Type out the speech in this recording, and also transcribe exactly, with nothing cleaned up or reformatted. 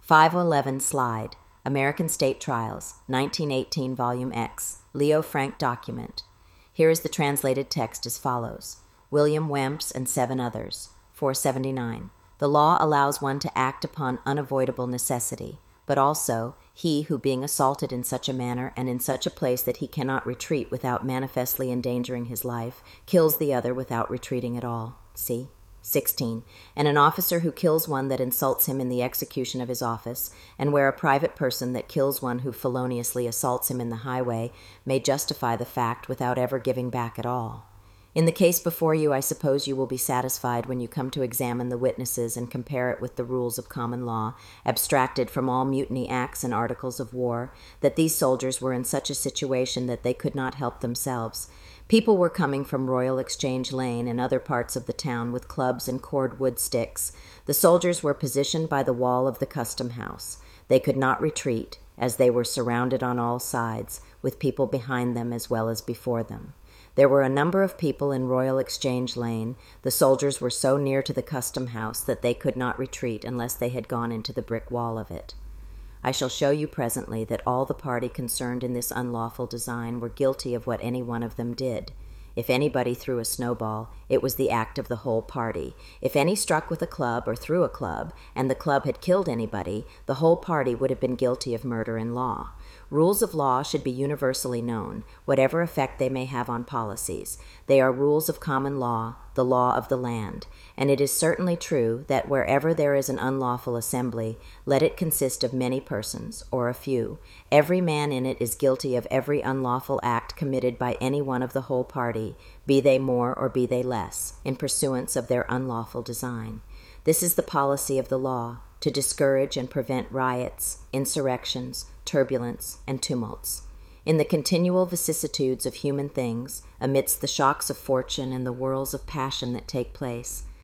five eleven Slide, American State Trials, nineteen eighteen, Volume X, Leo Frank document. Here is the translated text as follows. William Wemps and seven others. four seventy-nine. The law allows one to act upon unavoidable necessity, but also he who, being assaulted in such a manner and in such a place that he cannot retreat without manifestly endangering his life, kills the other without retreating at all. See? sixteen. And an officer who kills one that insults him in the execution of his office, and where a private person that kills one who feloniously assaults him in the highway may justify the fact without ever giving back at all. In the case before you, I suppose you will be satisfied when you come to examine the witnesses and compare it with the rules of common law, abstracted from all mutiny acts and articles of war, that these soldiers were in such a situation that they could not help themselves. People were coming from Royal Exchange Lane and other parts of the town with clubs and cordwood sticks. The soldiers were positioned by the wall of the custom house. They could not retreat, as they were surrounded on all sides, with people behind them as well as before them. There were a number of people in Royal Exchange Lane. The soldiers were so near to the custom house that they could not retreat unless they had gone into the brick wall of it. I shall show you presently that all the party concerned in this unlawful design were guilty of what any one of them did. If anybody threw a snowball, it was the act of the whole party. If any struck with a club or threw a club, and the club had killed anybody, the whole party would have been guilty of murder in law. Rules of law should be universally known, whatever effect they may have on policies. They are rules of common law, the law of the land, and it is certainly true that wherever there is an unlawful assembly, let it consist of many persons, or a few, every man in it is guilty of every unlawful act committed by any one of the whole party, be they more or be they less, in pursuance of their unlawful design. This is the policy of the law, to discourage and prevent riots, insurrections, turbulence, and tumults. In the continual vicissitudes of human things, amidst the shocks of fortune and the whirls of passion that take place,